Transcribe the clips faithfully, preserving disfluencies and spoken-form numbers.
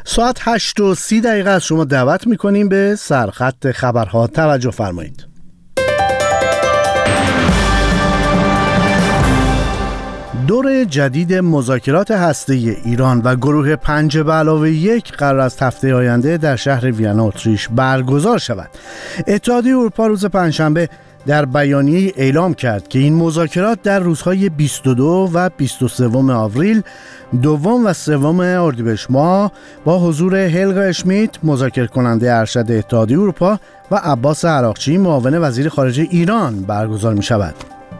ساعت هشت و سی دقیقه از شما دعوت میکنیم به سرخط خبرها. توجه فرمایید. دور جدید مذاکرات هسته‌ای ایران و گروه پنج به علاوه یک قرار است هفته آینده در شهر وینا اتریش برگزار شود. اتحادیه اروپا روز پنجشنبه در بیانیه اعلام کرد که این مذاکرات در روزهای بیست و دو و بیست و سه آوریل، دوم و سوم اردیبهشت ماه با حضور هلگا اشمیت مذاکره کننده ارشد اتحادیه اروپا و عباس عراقچی معاون وزیر خارجه ایران برگزار می شود.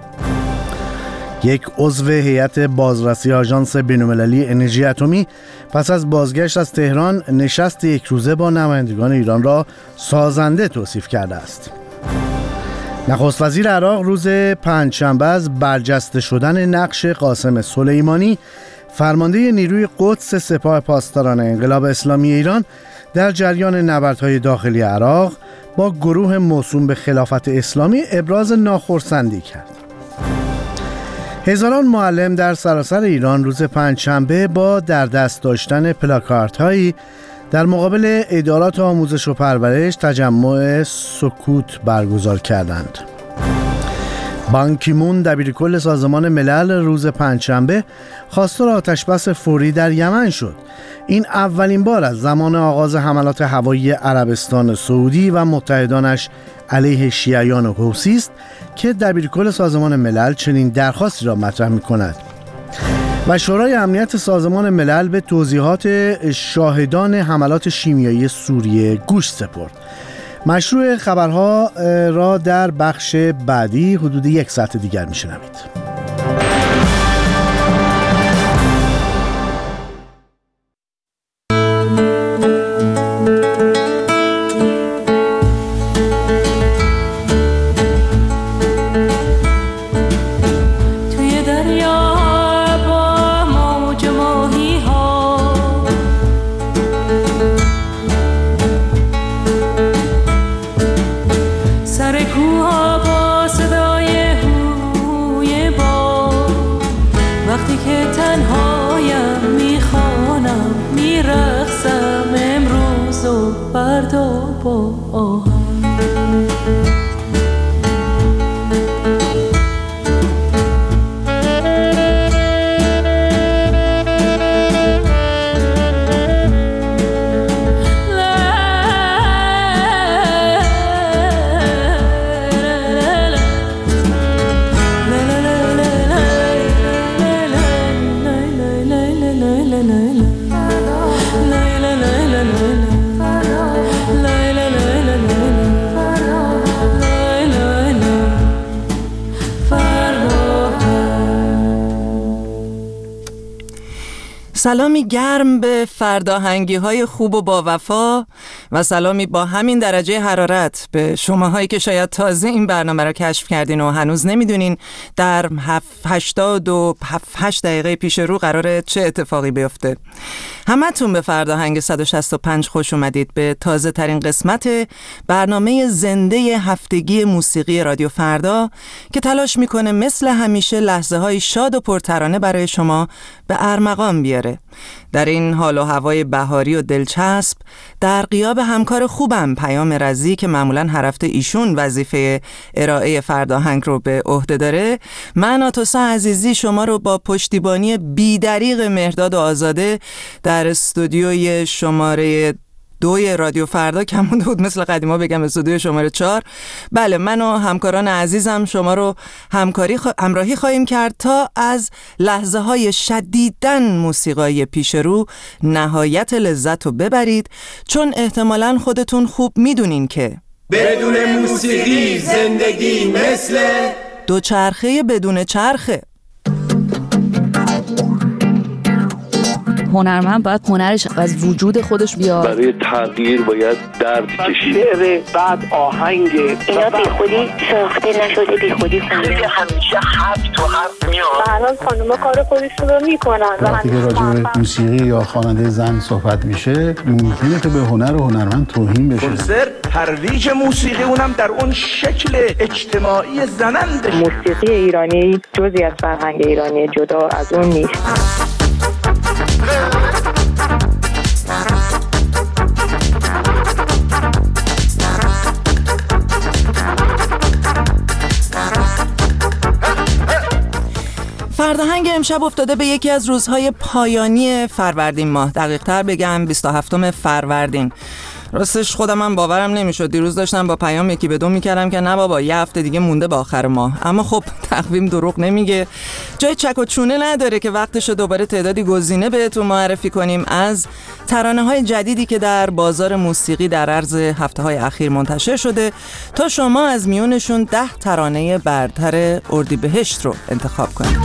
یک عضو هیئت بازرسی آژانس بین‌المللی انرژی اتمی پس از بازگشت از تهران نشست یک روزه با نمایندگان ایران را سازنده توصیف کرده است. نخست وزیر عراق روز پنجشنبه از برجسته شدن نقش قاسم سلیمانی فرمانده نیروی قدس سپاه پاسداران انقلاب اسلامی ایران در جریان نبردهای داخلی عراق با گروه موسوم به خلافت اسلامی ابراز ناخرسندی کرد. هزاران معلم در سراسر ایران روز پنجشنبه با در دست داشتن پلاکاردهایی در مقابل ادارات آموزش و پرورش تجمع سکوت برگزار کردند. بان کی مون دبیرکل سازمان ملل روز پنجشنبه خواستار آتشبس فوری در یمن شد. این اولین بار از زمان آغاز حملات هوایی عربستان سعودی و متحدانش علیه شیعیان حوثی است که دبیرکل سازمان ملل چنین درخواستی را مطرح می‌کند. و شورای امنیت سازمان ملل به توضیحات شاهدان حملات شیمیایی سوریه گوش سپرد. مشروع خبرها را در بخش بعدی حدود یک ساعت دیگر میشنوید. سلامی گرم به فرداهنگی های خوب و با وفا و سلامی با همین درجه حرارت به شماهایی که شاید تازه این برنامه را کشف کردین و هنوز نمیدونین در هشتاد و هشت دقیقه پیش رو قراره چه اتفاقی بیفته. همتون به فرداهنگ صد و شصت و پنج خوش اومدید، به تازه ترین قسمت برنامه زنده هفتگی موسیقی رادیو فردا که تلاش میکنه مثل همیشه لحظه های شاد و پرترانه برای شما به ارمغان بیاره. در این حال و هوای بهاری و دلچسب در غیاب همکار خوبم پیام رضی که معمولاً هر هفته ایشون وظیفه ارائه فرداهنگ رو به عهده داره، من آتوسا عزیزی شما رو با پشتیبانی بی‌دریغ مهرداد و آزاده در استودیوی شماره دوی رادیو فردا کمون بود مثل قدیما بگم استودیو شماره چهار، بله من و همکاران عزیزم شما رو همکاری خوا... همراهی خواهیم کرد تا از لحظه های شدیداً موسیقایی پیش رو نهایت لذت رو ببرید، چون احتمالاً خودتون خوب میدونین که بدون موسیقی زندگی مثل دوچرخه بدون چرخه. هنرمند باید هنرش از وجود خودش بیاد. برای تغییر باید درد کشید. شعر بعد آهنگ اینا بی خودی ساخته نشده، بی خودی خیلی همیشه حرف تو حرف میاد. الان خانوما کار خودشون رو میکنن. وقتی که راجع به موسیقی یا خواننده زن صحبت میشه ممکنه که به هنر و هنرمند توهین بشه. کنسرت ترویج موسیقی اونم در اون شکل اجتماعی زننده. موسیقی ایرانی جزئی از فرهنگ ایرانی، جدا از اون نیست. فردا امشب افتاده به یکی از روزهای پایانی فروردین ماه، دقیق تر بگم بیست و هفتم فروردین. راستش خودم هم باورم نمیشد. دیروز داشتم با پیام یکی به دو میکردم که نه بابا یه هفته دیگه مونده به آخر ماه، اما خب تقویم دروغ نمیگه. جای چک و چونه نداره که وقتشو دوباره تعدادی گزینه بهتون معرفی کنیم از ترانه های جدیدی که در بازار موسیقی در عرض هفته های اخیر منتشر شده تا شما از میونشون ده ترانه برتر اردیبهشت رو انتخاب کنید.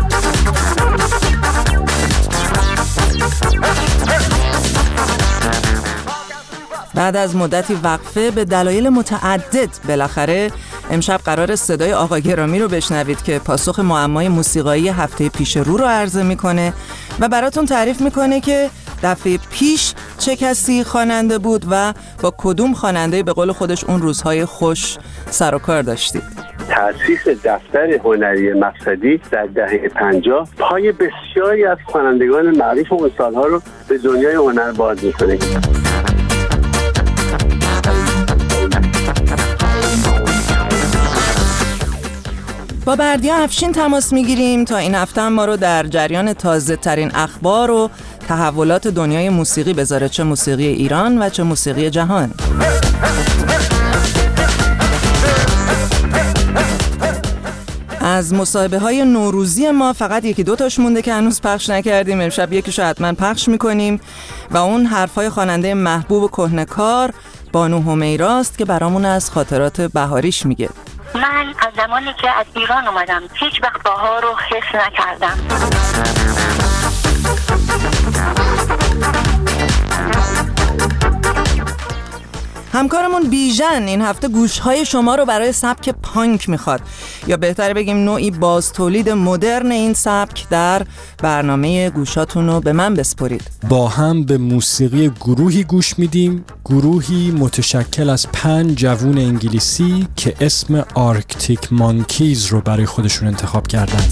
بعد از مدتی وقفه به دلایل متعدد بالاخره امشب قرار صدای آقا گرامی رو بشنوید که پاسخ معمای موسیقایی هفته پیش رو رو عرضه میکنه و براتون تعریف میکنه که دفعه پیش چه کسی خواننده بود و با کدوم خواننده به قول خودش اون روزهای خوش سر و کار داشتید. تأسیس دفتر هنری مقصدی در دهه پنجاه پای بسیاری از خوانندگان معروف اون سالها رو به دنیای هنر باز میکنه. با بردیا افشین تماس میگیریم تا این هفته ما رو در جریان تازه ترین اخبار و تحولات دنیای موسیقی بذاره، چه موسیقی ایران و چه موسیقی جهان. از مصاحبه های نوروزی ما فقط یکی دو تاش مونده که هنوز پخش نکردیم. امشب یکیشو حتما پخش میکنیم و اون حرفای خواننده محبوب و کهنه‌کار بانو همیراست که برامون از خاطرات بهاریش میگه. من از زمانی که از ایران اومدم هیچ وقت بهار رو حس نکردم. همکارمون بیژن این هفته گوشهای شما رو برای سبک پانک میخواد، یا بهتره بگیم نوعی باز تولید مدرن این سبک در برنامه گوشاتون رو به من بسپرید. با هم به موسیقی گروهی گوش میدیم، گروهی متشکل از پنج جوون انگلیسی که اسم آرکتیک مانکیز رو برای خودشون انتخاب کردن.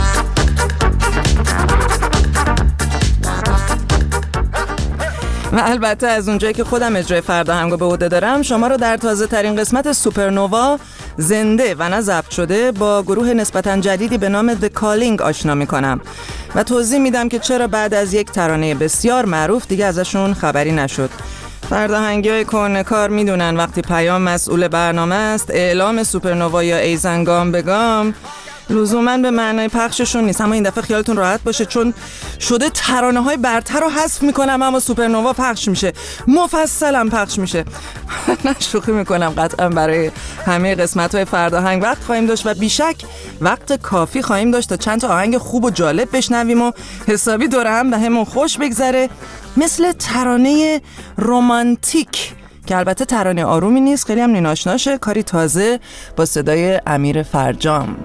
و البته از اونجایی که خودم اجرای فردا همگو به عهده دارم، شما رو در تازه ترین قسمت سوپرنووا زنده و نه ضبط شده با گروه نسبتاً جدیدی به نام The Calling آشنا میکنم و توضیح میدم که چرا بعد از یک ترانه بسیار معروف دیگه ازشون خبری نشد. فرداهنگی‌های کهنه‌کار میدونن وقتی پیام مسئول برنامه است، اعلام سوپرنووا یا ایزنگام بگام لزوماً به معنای پخششون نیست، اما این دفعه خیالتون راحت باشه چون شده ترانه‌های برتر رو حذف میکنم اما سوپرنووا پخش میشه، مفصلم پخش میشه. نه شوخی میکنم، قطعا برای همه قسمت‌های فرداهنگ وقت خواهیم داشت و بیشک وقت کافی خواهیم داشت تا چند تا آهنگ خوب و جالب بشنویم و حسابی دور هم به همون خوش بگذره، مثل ترانه رومانتیک که البته ترانه آرومی نیست، خیلی هم نیناشناشه، کاری تازه با صدای امیر فرجام.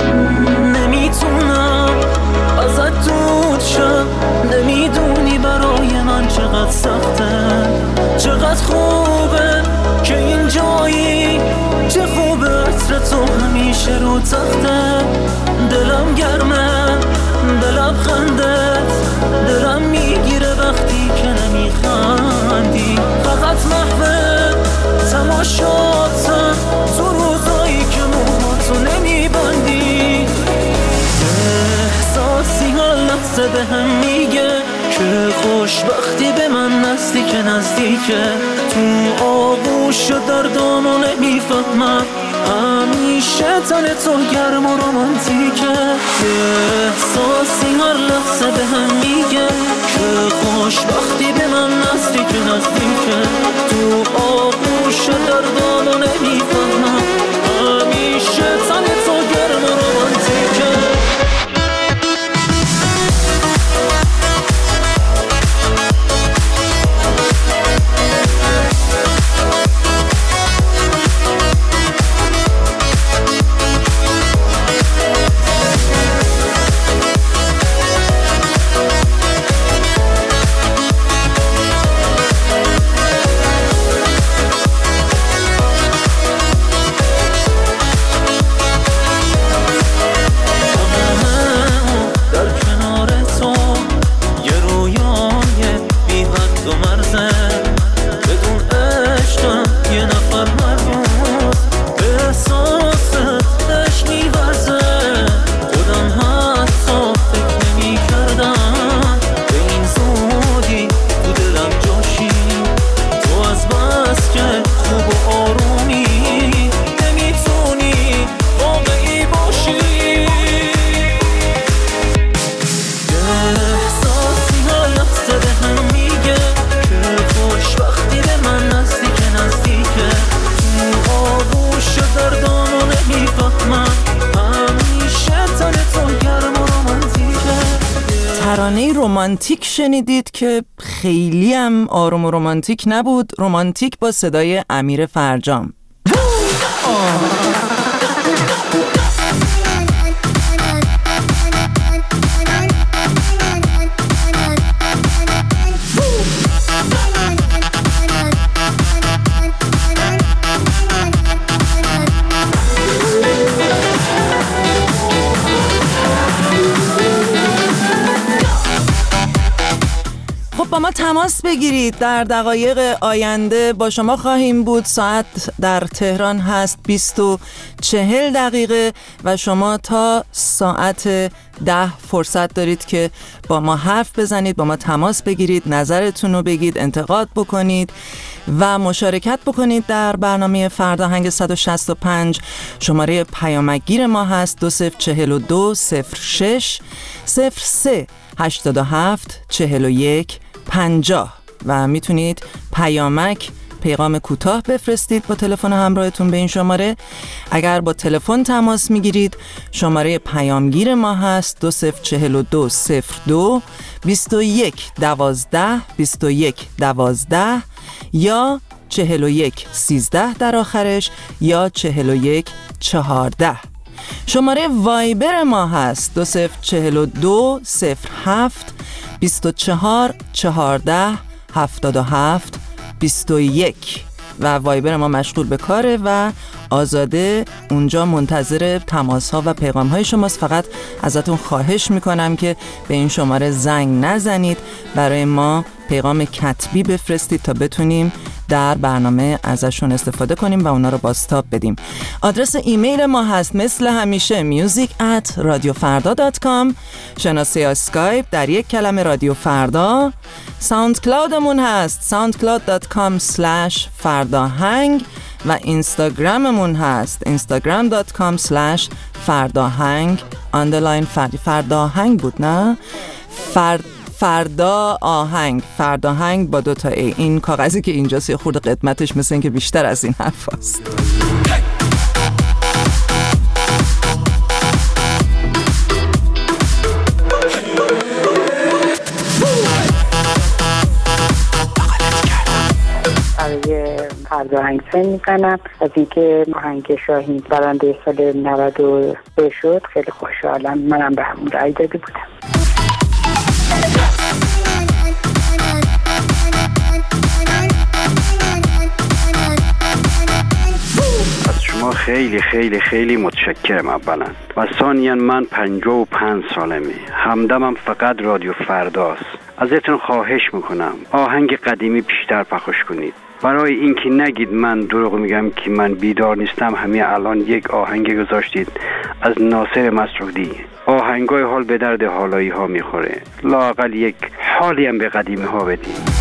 نمیتونم ازت دور شم، نمیدونی برای من چقدر سخته، چقدر خوبه که این جایی، چه خوبه عطر تو همیشه رو تخته، دلم گرمه به لبخندت، دلم میگیره وقتی که نمیخندی، فقط محوه تماشاتم تو روزایی که موهاتو نمیبندی، احساسی ها لحظه به هم میگه که خوشبختی به من نزدیک نزدیکه، تو آغوش دردامو نمیفهمم، همیشه تن تو گرم و رومانتیکه، احساسی هر لحظه به هم میگه که خوشبختی به من نزدیک نزدیکه، تو آغوش دردامو نمیفهمم، همیشه تن تو گرم و رومانتیکه. برنامه رمانتیک شنیدید که خیلی هم آروم و رمانتیک نبود. رمانتیک با صدای امیر فرجام. با ما تماس بگیرید. در دقایق آینده با شما خواهیم بود. ساعت در تهران هست بیست و چهل دقیقه و شما تا ساعت ده فرصت دارید که با ما حرف بزنید، با ما تماس بگیرید، نظرتون رو بگید، انتقاد بکنید و مشارکت بکنید در برنامه فرداهنگ صد و شصت و پنج. شماره پیامکگیر ما هست دو صفر چهل و دو صفر شش صفر سه هشتاد و هفت چهل و یک پنجاه و میتونید پیامک پیغام کوتاه بفرستید با تلفن همراهتون به این شماره. اگر با تلفن تماس میگیرید شماره پیامگیر ما هست دو صفر چهل و دو صفر دو بیست و یک دوازده بیست و یک دوازده یا چهل و یک سیزده در آخرش یا چهل و یک چهارده. شماره وایبر ما هست دو صفر چهل و دو صفر هفت بیست و چهار چهارده هفتاد و هفت بیست و یک و وایبر ما مشغول به کاره و آزاده اونجا منتظر تماس ها و پیغام های شماست. فقط ازتون خواهش میکنم که به این شماره زنگ نزنید، برای ما پیغام کتبی بفرستید تا بتونیم در برنامه ازشون استفاده کنیم و اونا رو بازتاب بدیم. آدرس ایمیل ما هست مثل همیشه music at radiofarda dot com. شناسه اسکایپ در یک کلمه رادیو فردا. ساوند کلاودمون هست soundcloud dot com slash فرداهنگ و اینستاگراممون هست instagram dot com slash فرداهنگ underline فرداهنگ بود نه فرد فردا آهنگ فرداهنگ با دوتا ای. این کاغذی که اینجاست یه خورده قدمتش مثل این که بیشتر از این حرف هست. فرداهنگ سن میکنم از اینکه آهنگ شاهین برنده سال نود و سه شد. خیلی خوشحالم. منم به همون رای داده بودم. از شما خیلی خیلی خیلی متشکرم اولا و ثانیاً من پنجاه و پنج سالمه، همدمم فقط رادیو فرداست. ازتون خواهش میکنم آهنگ قدیمی بیشتر پخش کنید، برای اینکه نگید من دروغ میگم که من بیدار نیستم. همین الان یک آهنگ گذاشتید از ناصر مسعودی، آهنگای حال به درد حالایی ها میخوره، لااقل یک حالی هم به قدیمی ها بدید.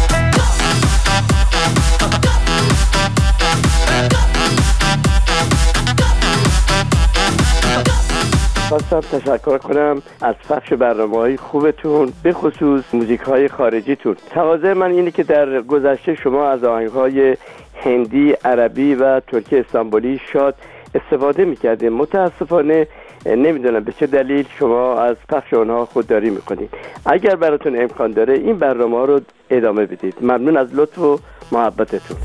خواستم تشکر کنم از پخش برنامه‌های خوبتون، به خصوص موزیک‌های خارجیتون. تقاضای من اینه که در گذشته شما از آهنگ‌های هندی، عربی و ترکی استانبولی شاد استفاده می‌کردید. متأسفانه نمیدونم به چه دلیل شما از پخش اونها خودداری می‌کنید. اگر براتون امکان داره این برنامه‌ها رو ادامه بدید. ممنون از لطف و محبتتون.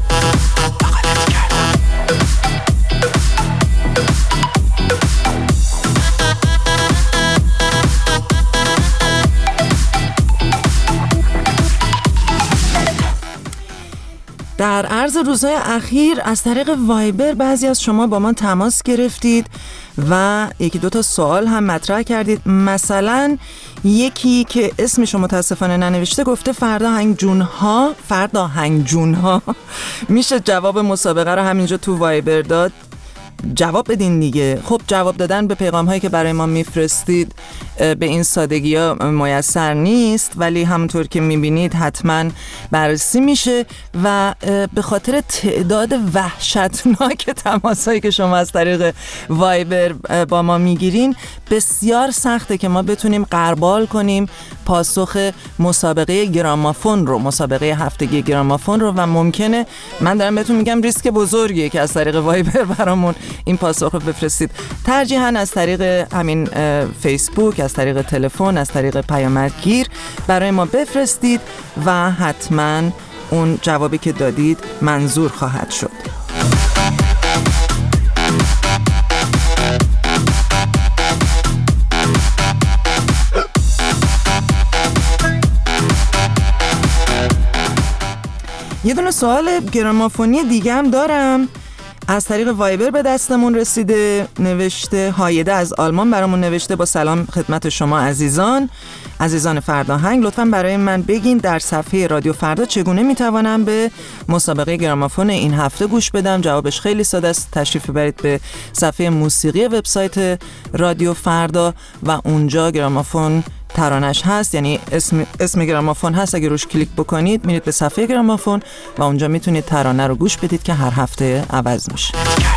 در عرض روزهای اخیر از طریق وایبر بعضی از شما با ما تماس گرفتید و یکی دو تا سوال هم مطرح کردید. مثلا یکی که اسمشو متاسفانه ننوشته گفته فرداهنگ جونها فرداهنگ جونها میشه جواب مسابقه رو همینجا تو وایبر داد؟ جواب بدین دیگه. خب جواب دادن به پیغام هایی که برای ما میفرستید به این سادگی ها میسر نیست، ولی همونطور که میبینید حتما بررسی میشه و به خاطر تعداد وحشتناک تماس هایی که شما از طریق وایبر با ما میگیرین بسیار سخته که ما بتونیم غربال کنیم پاسخ مسابقه گرامافون رو، مسابقه هفتگی گرامافون رو، و ممکنه من دارم بهتون میگم ریسک بزرگیه که از طریق وایبر برامون این پاسخ رو بفرستید. ترجیحاً از طریق همین فیسبوک، از طریق تلفن، از طریق پیامکگیر برای ما بفرستید و حتما اون جوابی که دادید منظور خواهد شد. یه دونه سوال گرامافونی دیگه هم دارم، از طریق وایبر به دستمون رسیده. نوشته هایده از آلمان برامون نوشته: با سلام خدمت شما عزیزان عزیزان فرداهنگ، لطفاً برای من بگین در صفحه رادیو فردا چگونه میتوانم به مسابقه گرامافون این هفته گوش بدم؟ جوابش خیلی ساده است، تشریف ببرید به صفحه موسیقی وبسایت رادیو فردا و اونجا گرامافون ترانش هست، یعنی اسم اسم گرامافون هست. اگه روش کلیک بکنید میرید به صفحه گرامافون و اونجا میتونید ترانه رو گوش بدید که هر هفته عوض میشه.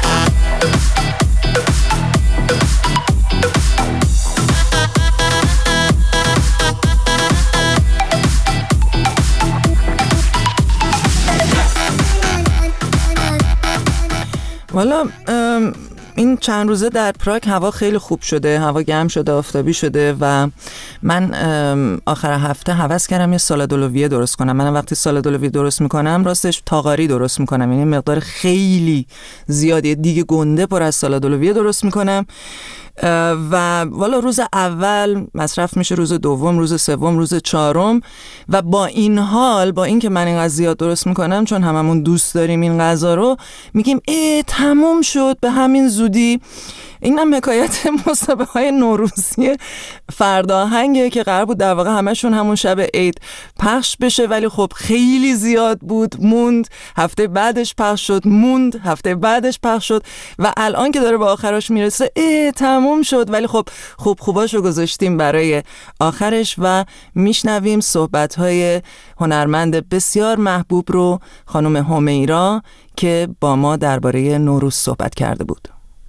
والا این چند روزه در پراگ هوا خیلی خوب شده، هوا گرم شده، آفتابی شده و من آخر هفته هوس کردم یه سالاد اولویه درست کنم. من وقتی سالاد اولویه درست میکنم راستش تاغاری درست میکنم، یعنی مقدار خیلی زیادی دیگه گنده پر از سالاد اولویه درست میکنم و والا روز اول مصرف میشه، روز دوم، روز سوم، روز چهارم و با این حال، با این که من اینقدر زیاد درست میکنم، چون هممون دوست داریم این غذا رو، میگیم ای تموم شد به همین زودی. این هم حکایت مسابقه های نوروزی فرداهنگه که قرار بود در واقع همشون همون شب عید پخش بشه، ولی خب خیلی زیاد بود، موند، هفته بعدش پخش شد، موند، هفته بعدش پخش شد و الان که داره به آخرش میرسه ای تموم شد، ولی خب خوب خوباشو گذاشتیم برای آخرش و میشنویم صحبت های هنرمند بسیار محبوب رو، خانم همیرا، که با ما درباره نوروز صحبت کرده بود.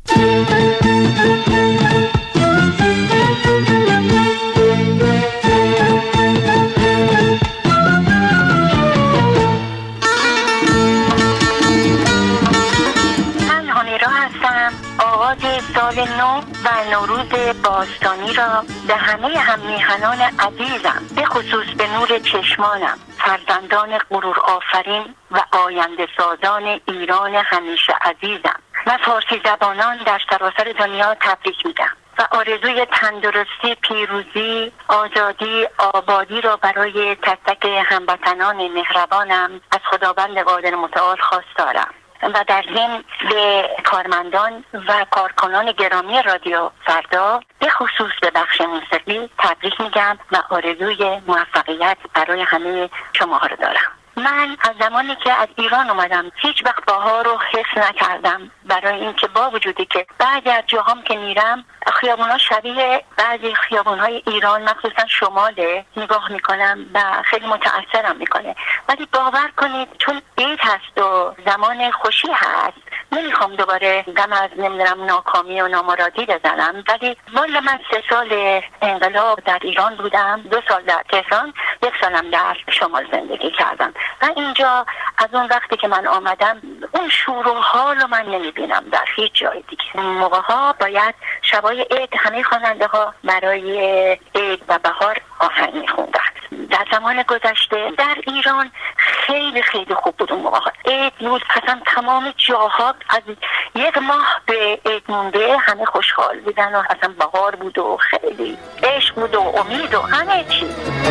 آغاز سال نو و نوروز باستانی را به همه هممیهنان عزیزم، به خصوص به نور چشمانم، فرزندان غرور آفرین و آینده سازان ایران همیشه عزیزم و فارسی زبانان در سراسر دنیا تبریک میگم و آرزوی تندرستی، پیروزی، آزادی، آبادی را برای تک تک هموطنان مهربانم از خداوند قادر متعال خواست دارم و در ضمن به کارمندان و کارکنان گرامی رادیو فردا به خصوص به بخش موسیقی تبریک میگم و آرزوی موفقیت برای همه شماها رو دارم. من از زمانی که از ایران اومدم هیچ وقت بهار رو حس نکردم، برای اینکه با وجودی که بعضی از جاهام که میرم خیابونا شبیه بعضی خیابونهای ایران مخصوصا شماله نگاه میکنم و خیلی متاثرم میکنه، ولی باور کنید چون عید هست و زمان خوشی هست نمیخوام دوباره دم از نمیدونم ناکامی و نامرادی بزنم، ولی والا من سه سال انقلاب در ایران بودم، دو سال در تهران، یک سالم در شمال زندگی کردم و اینجا از اون وقتی که من آمدم اون شور و حال رو من نمیبینم در هیچ جای دیگه. اون موقع ها باید شبای عید همه خواننده ها برای عید و بهار آهنگ میخوندن. در زمان گذشته در ایران خیلی خیلی خوب بود اون موقع ها، عید بود، اصلا تمام جاها از یک ماه به عید مونده همه خوشحال بودن و اصلا بهار بود و خیلی عشق بود و امید و همه چی.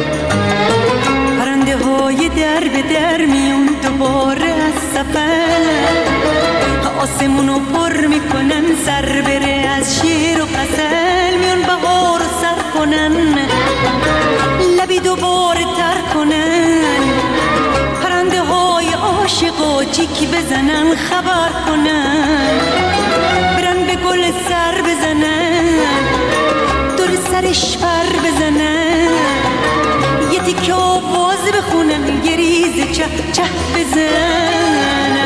پرنده های در به در میون دوباره از سفر، آسمونو پر میکنن سر بره از شیر و قسل، میون بهار رو سر کنن لبی دوباره تر کنن، پرنده های عاشقا جیک بزنن خبر کنن، برن به گل سر بزنن دور سرش پر بزنن، یه تیکه آواز بخونن یه ریز چه چه بزنن.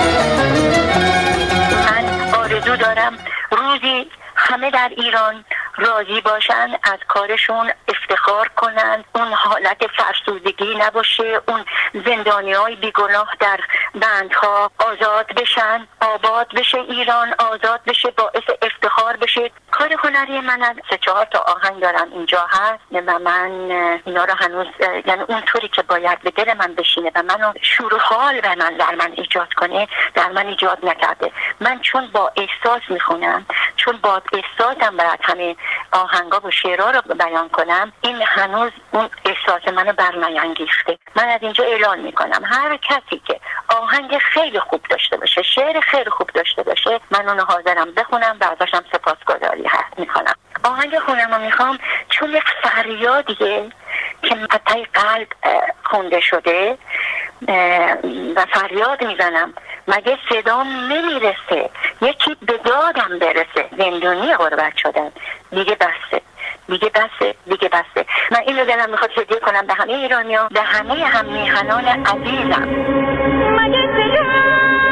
من آرزو دارم روزی همه در ایران راضی باشن، از کارشون افتخار کنن، اون حالت فرسودگی نباشه، اون زندانیای بیگناه در بندها آزاد بشن، آباد بشه ایران، آزاد بشه، باعث افتخار بشه. کار هنری من از سه چهار تا آهنگ دارم اینجا هست و من اینا رو هنوز یعنی اون طوری که باید به دل من بشینه و منو شور و حال به من در من ایجاد کنه در من ایجاد نکرده. من چون با احساس میخونم، چون با احساسم باید همه آهنگا و شعرها رو بیان کنم، این هنوز اون احساس منو برنیانگیخته. من از اینجا اعلان میکنم هر کسی که آهنگ خیلی خوب داشته باشه، شعر خیلی خوب داشته باشه، من اونو حاضرم بخونم و ازشم سپاسگزاری هست میکنم. آهنگ خونم رو میخوام چون یک فریادیه که قطعی قلب خونده شده و فریاد میزنم مگه صدام نمیرسه، یکی به دادم برسه، زندونی غربت شدن، دیگه بسه دیگه بسه دیگه بسه. من این رو دلم میخواد هدیه کنم به همه ایرانی‌ها، به همه هم میهنان عزیزم. مگه صدام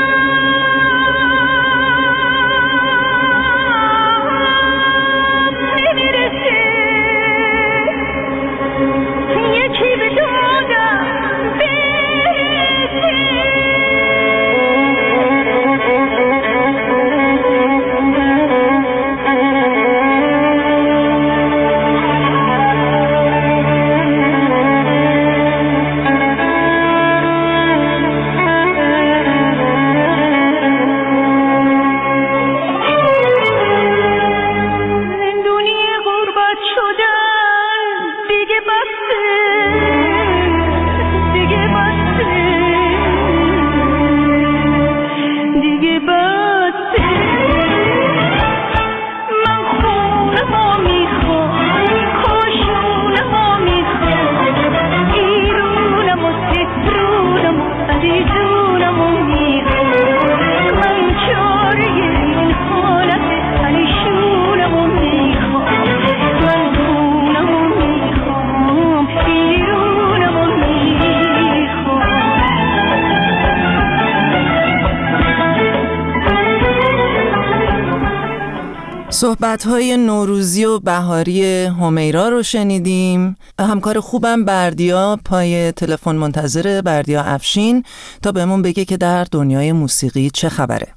صحبت‌های نوروزی و بهاری همیرا رو شنیدیم. همکار خوبم بردیا پای تلفن منتظره، بردیا افشین، تا بهمون بگه که در دنیای موسیقی چه خبره.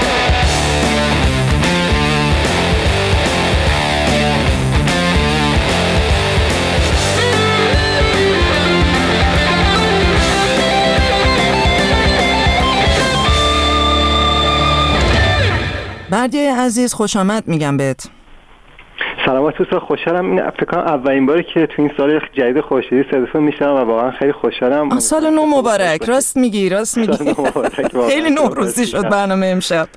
بردیای عزیز خوش آمد میگم بهت. سلامت دوستا، خوشحالم. این فکر کنم اولین باری که تو این سال جدید خورشیدی صداتون میشنم و واقعا خیلی خوشحالم. سال نو مبارک. راست میگی راست میگی خیلی نوروزی شد برنامه امشب.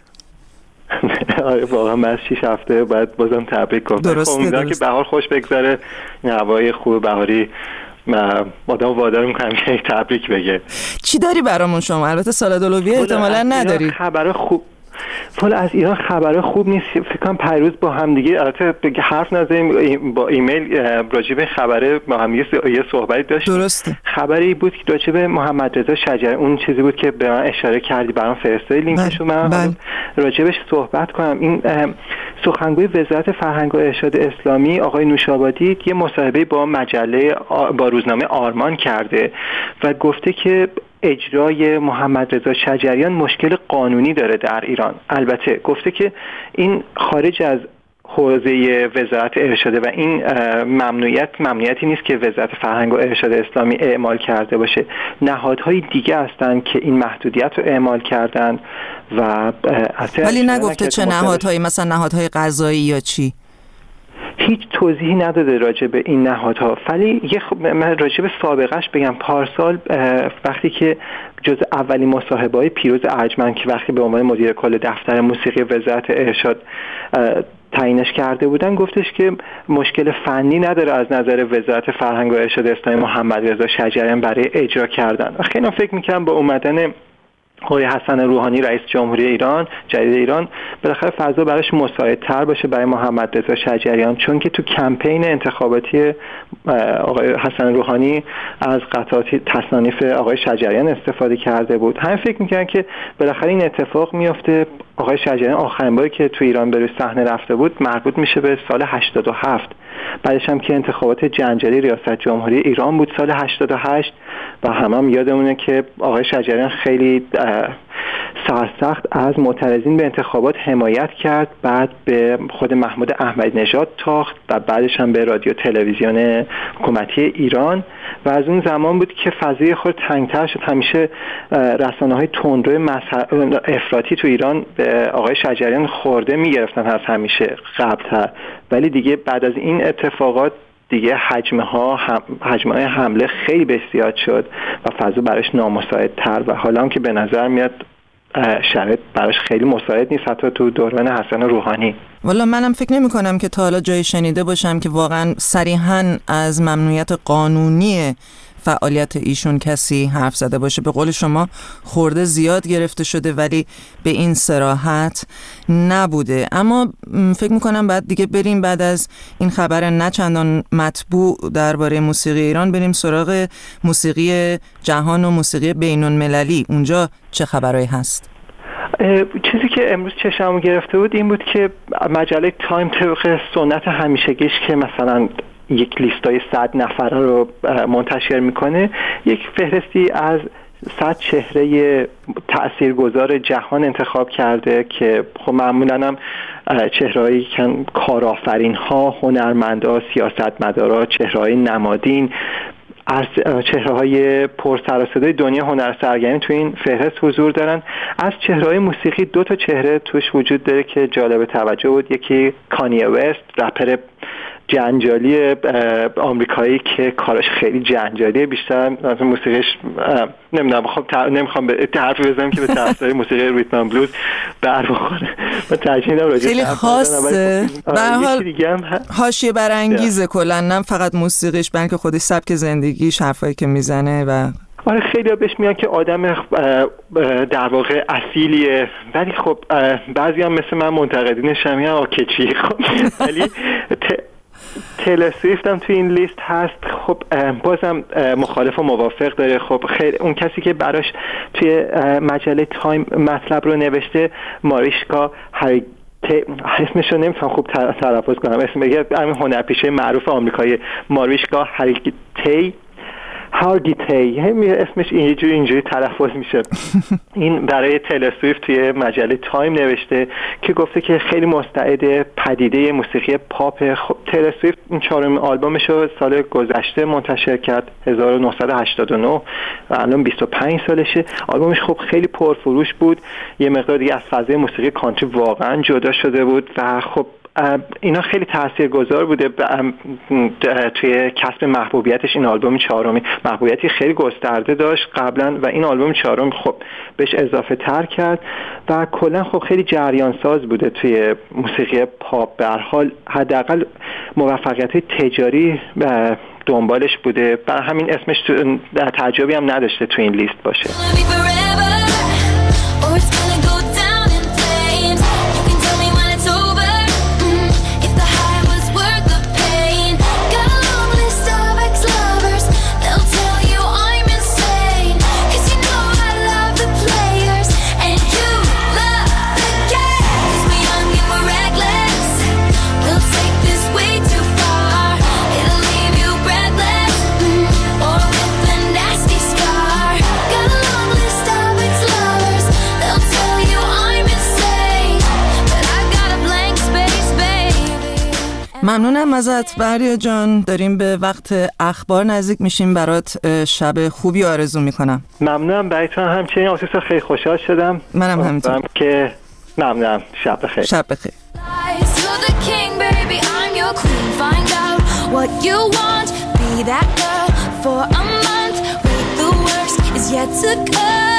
آره واقعا من شش هفته بعد بازم تبریک گفتم. درسته امیدوارم که بهار خوش بگذره، هوای خوب بهاری آدم وادار میکنم که تبریک بگه. چی داری برامون شما؟ البته سال دلویه احتمالاً نداری. خبر خوب فال از ایران خبر خوب نیست. فکر کنم پیروز با هم دیگه البته حرف نزدیم، با ایمیل راجع به خبره با هم یه صحبتی داشتیم. درسته. خبری بود که راجع به محمد رضا شجریان، اون چیزی بود که به من اشاره کردی، برام فرستادی لینکشو، من راجعش صحبت کنم. این سخنگوی وزارت فرهنگ و ارشاد اسلامی آقای نوشابادی یه مصاحبه با مجله با روزنامه آرمان کرده و گفته که اجرای محمد رضا شجریان مشکل قانونی داره در ایران. البته گفته که این خارج از حوزه وزارت ارشاد و این ممنوعیت ممنوعیتی نیست که وزارت فرهنگ و ارشاد اسلامی اعمال کرده باشه. نهادهای دیگه هستن که این محدودیت رو اعمال کردن و ولی نگفته چه نهادهایی، مثلا نهادهای قضایی یا چی؟ هیچ توضیحی نداده راجع به این نهادها. ولی یه خب من راجع به سابقهش بگم. پارسال وقتی که جز اولین مصاحبه‌های پیروز ارجمند که وقتی به عنوان مدیر کل دفتر موسیقی وزارت ارشاد تعیینش کرده بودن، گفتش که مشکل فنی نداره از نظر وزارت فرهنگ و ارشاد اسلامی محمد رضا شجریان برای اجرا کردن. خیلی فکر می‌کنم با اومدن آقای حسن روحانی رئیس جمهوری ایران جدید ایران بالاخره فضا براش مساعدتر باشه برای محمد رضا شجریان، چون که تو کمپین انتخاباتی آقای حسن روحانی از قطعات تصانیف آقای شجریان استفاده کرده بود. همین فکر می‌کنم که بالاخره این اتفاق میفته. آقای شجریان آخرین باری که تو ایران به روی صحنه رفته بود مربوط میشه به سال هشتاد و هفت. بعدش هم که انتخابات جنجالی ریاست جمهوری ایران بود سال هشتاد و هشت و همه هم یادمونه که آقای شجریان خیلی سخت از معترضین به انتخابات حمایت کرد، بعد به خود محمود احمدی نژاد تاخت و بعدش هم به رادیو تلویزیون حکومتی ایران و از اون زمان بود که فضای خود تنگتر شد. همیشه رسانه‌های تندرو افراطی تو ایران به آقای شجریان خورده میگرفتن از همیشه قبل‌تر، ولی دیگه بعد از این اتفاقات دیگه حجمه ها هم حجمه های حمله خیلی به زیاد شد و فضا براش نامساعدتر و حالا هم که به نظر میاد شرایط براش خیلی مساعد نیست حتی تو دوران حسن روحانی. والا منم فکر نمی کنم که تا حالا جایی شنیده باشم که واقعا صریحاً از ممنوعیت قانونی فعالیت ایشون کسی حرف زده باشه. به قول شما خورده زیاد گرفته شده ولی به این صراحت نبوده. اما فکر میکنم بعد دیگه بریم بعد از این خبر نه چندان مطبوع درباره موسیقی ایران بریم سراغ موسیقی جهان و موسیقی بین‌المللی. اونجا چه خبرایی هست؟ چیزی که امروز چشمو گرفته بود این بود که مجله تایم طبق سنت همیشگیش که مثلا یک لیستای صد نفره رو منتشر میکنه، یک فهرستی از صد چهره تاثیرگذار جهان انتخاب کرده که خب معمولاً هم چهرهایی که کارآفرین ها، هنرمندا، سیاستمدارا، چهرههای نمادین، چهره‌های پرسر و صدای دنیا هنر سرگرمی تو این فهرست حضور دارن. از چهره‌های موسیقی دو تا چهره توش وجود داره که جالب توجه بود. یکی کانیه وست، رپر جنجالی آمریکایی که کارش خیلی جنجالیه، بیشتر از موسیقیش نمیدونم خب نمیخوام به حرفی بزنم که به طرفدار موسیقی ریتم بلوز بر بخوره. من ترجیح میدم راجع خیلی خاصه، به هر حال حاشیه برانگیزه کلا، نه فقط موسیقیش بلکه خود سبک زندگیش، حرفایی که میزنه و آره خیلی ها بهش میگن که آدم در واقع اصیلیه، ولی خب بعضی هم مثل من منتقدینش هم میگن آکچی. خب ولی تیلر سویفت هم توی این لیست هست. خب بازم مخالف و موافق داره. خب خیلی اون کسی که براش توی مجله تایم مطلب رو نوشته ماریشکا هری اسمش رو نمیتونم خوب تلفظ کنم، اسم بگه همین هنرپیشه معروف آمریکایی ماریشکا هریتی هارگیتی، اسمش اینجوری اینجوری تلفظ میشه. این برای تیلر سویفت توی مجله تایم نوشته که گفته که خیلی مستعد پدیده موسیقی پاپ. خب تیلر سویفت این چهارمین آلبومش رو سال گذشته منتشر کرد هزار و نهصد و هشتاد و نه و الان بیست و پنج سالشه. آلبومش خب خیلی پرفروش بود، یه مقدار دیگه از فضای موسیقی کانتری واقعا جدا شده بود و خب اینا خیلی تاثیرگذار بوده توی کسب محبوبیتش. این آلبوم چهارمی محبوبیتی خیلی گسترده داشت قبلا و این آلبوم چهارم خب بهش اضافه تر کرد و کلا خب خیلی جریان ساز بوده توی موسیقی پاپ. به هر حال حداقل موفقیت تجاری دنبالش بوده، برای همین اسمش تعجبی هم نداشته تو این لیست باشه. ممنونم ازت بهریا جان. داریم به وقت اخبار نزدیک میشیم، برات شب خوبی آرزو میکنم. ممنونم برایتون همچنین. آسیسا خیلی خوشحال شدم. منم همینطور که ممنونم. شب بخیر. شب بخیر. Yet to come.